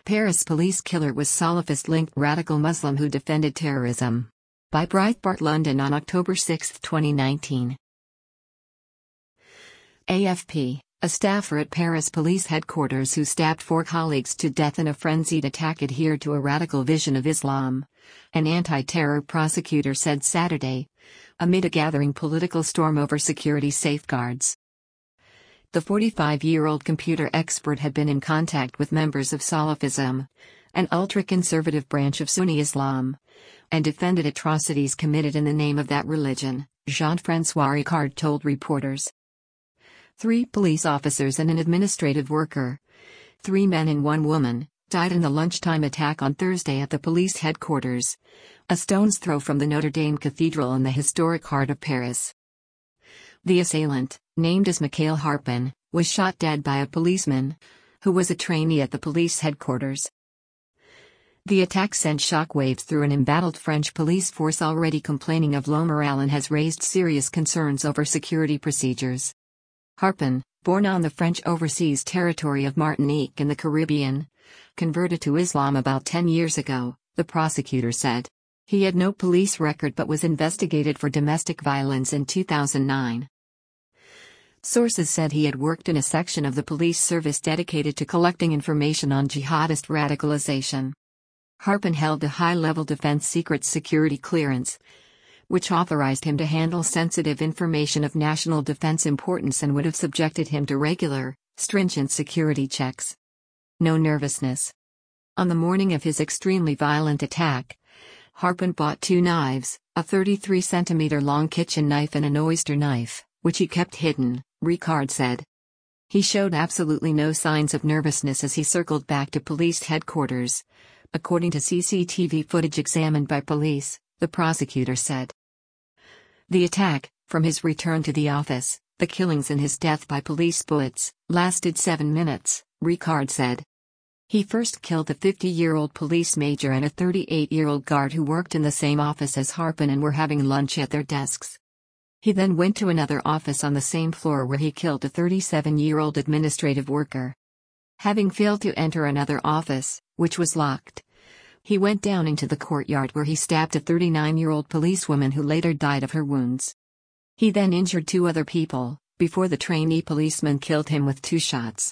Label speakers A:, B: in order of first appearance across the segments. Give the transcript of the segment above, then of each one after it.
A: Paris police killer was Salafist-linked radical Muslim who defended terrorism. By Breitbart London on October 6, 2019. AFP, a staffer at Paris police headquarters who stabbed 4 colleagues to death in a frenzied attack adhered to a radical vision of Islam, an anti-terror prosecutor said Saturday, amid a gathering political storm over security safeguards. The 45-year-old computer expert had been in contact with members of Salafism, an ultra-conservative branch of Sunni Islam, and defended atrocities committed in the name of that religion, Jean-François Ricard told reporters. 3 police officers and an administrative worker, 3 men and 1 woman, died in the lunchtime attack on Thursday at the police headquarters, a stone's throw from the Notre Dame Cathedral in the historic heart of Paris. The assailant, named as Mikhail Harpin, was shot dead by a policeman, who was a trainee at the police headquarters. The attack sent shockwaves through an embattled French police force already complaining of low morale and has raised serious concerns over security procedures. Harpin, born on the French overseas territory of Martinique in the Caribbean, converted to Islam about 10 years ago, the prosecutor said. He had no police record but was investigated for domestic violence in 2009. Sources said he had worked in a section of the police service dedicated to collecting information on jihadist radicalization. Harpin held a high-level defense secrets security clearance, which authorized him to handle sensitive information of national defense importance and would have subjected him to regular, stringent security checks. No nervousness. On the morning of his extremely violent attack, Harpin bought 2 knives, a 33-centimeter-long kitchen knife and an oyster knife, which he kept hidden, Ricard said. He showed absolutely no signs of nervousness as he circled back to police headquarters, according to CCTV footage examined by police, the prosecutor said. The attack, from his return to the office, the killings and his death by police bullets, lasted 7 minutes, Ricard said. He first killed a 50-year-old police major and a 38-year-old guard who worked in the same office as Harpin and were having lunch at their desks. He then went to another office on the same floor where he killed a 37-year-old administrative worker. Having failed to enter another office, which was locked, he went down into the courtyard where he stabbed a 39-year-old policewoman who later died of her wounds. He then injured 2 other people, before the trainee policeman killed him with 2 shots.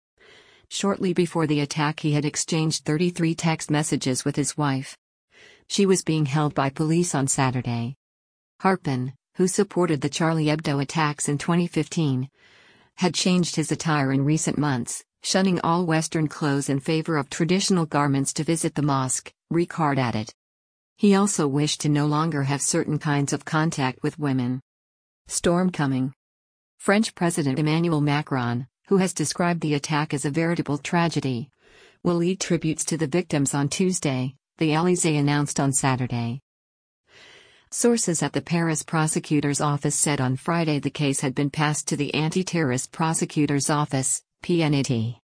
A: Shortly before the attack he had exchanged 33 text messages with his wife. She was being held by police on Saturday. Harpin, who supported the Charlie Hebdo attacks in 2015, had changed his attire in recent months, shunning all Western clothes in favor of traditional garments to visit the mosque, Ricard added. He also wished to no longer have certain kinds of contact with women. Storm coming. French President Emmanuel Macron, who has described the attack as a veritable tragedy, will lead tributes to the victims on Tuesday, the Élysée announced on Saturday. Sources at the Paris prosecutor's office said on Friday the case had been passed to the Anti-Terrorist Prosecutor's Office, PNAT.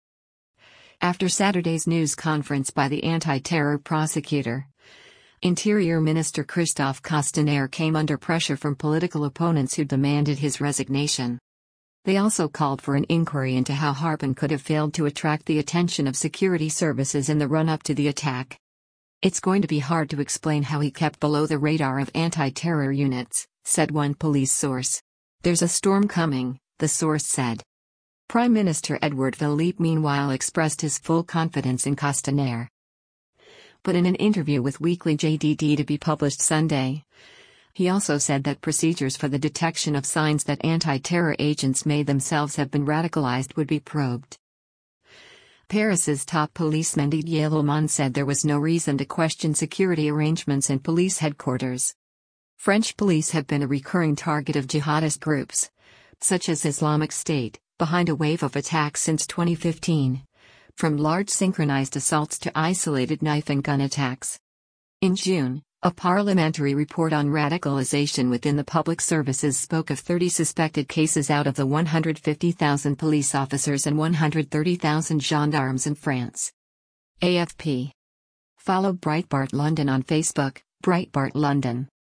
A: After Saturday's news conference by the anti-terror prosecutor, Interior Minister Christophe Castaner came under pressure from political opponents who demanded his resignation. They also called for an inquiry into how Harpin could have failed to attract the attention of security services in the run-up to the attack. It's going to be hard to explain how he kept below the radar of anti-terror units, said one police source. There's a storm coming, the source said. Prime Minister Edouard Philippe meanwhile expressed his full confidence in Castaner. But in an interview with Weekly JDD to be published Sunday, he also said that procedures for the detection of signs that anti-terror agents may themselves have been radicalized would be probed. Paris's top policeman Didier Lemon said there was no reason to question security arrangements in police headquarters. French police have been a recurring target of jihadist groups, such as Islamic State, behind a wave of attacks since 2015, from large synchronized assaults to isolated knife and gun attacks. In June, a parliamentary report on radicalization within the public services spoke of 30 suspected cases out of the 150,000 police officers and 130,000 gendarmes in France. AFP. Follow Breitbart London on Facebook, Breitbart London.